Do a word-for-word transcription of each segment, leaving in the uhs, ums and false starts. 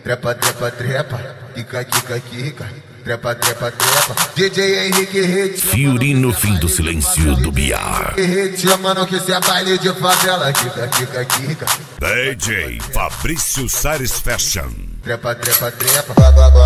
trepa, trepa, trepa, quica, quica, quica, trepa, trepa, trepa. D J Henrique Rede, Fury no fim do silêncio do Biar. chamando que cê é baile de favela, quica, quica, quica. D J Fabrício Sares Fashion. Trepa, trepa, trepa.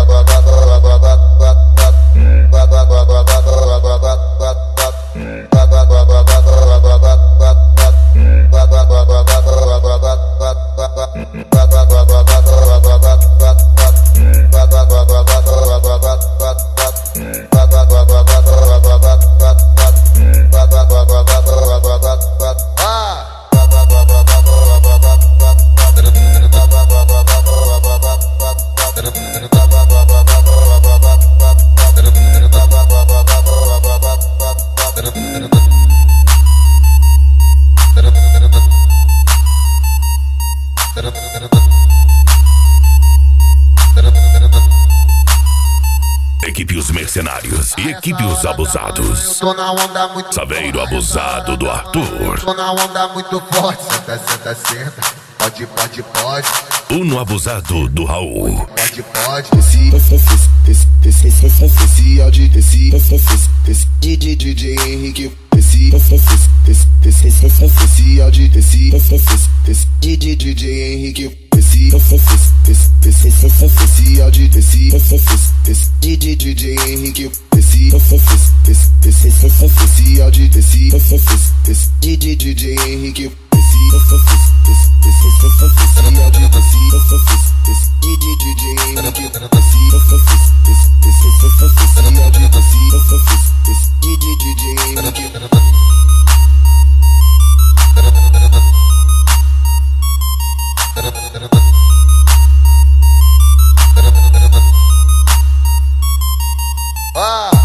Equipe Os Mercenários e Equipe Os Abusados. Tô na onda muito Saveiro Abusado do Arthur. Tô na onda muito forte. Senta, senta, senta. Pode, pode, pode. Uno Abusado do Raul. Pode, pode. Desci, desci, desci, desci, desci, áudio, desci, desci, desci, D J Henrique, desci, desci, desci, desci, áudio, desci, desci, D J Henrique, desci, desci, desci, desci, áudio, desci, desci, D J Henrique, desci, desci, desci, desci, áudio, desci, desci, D J Henrique, desci, desci, desci, áudio, desci, desci, D J Henrique, Ah!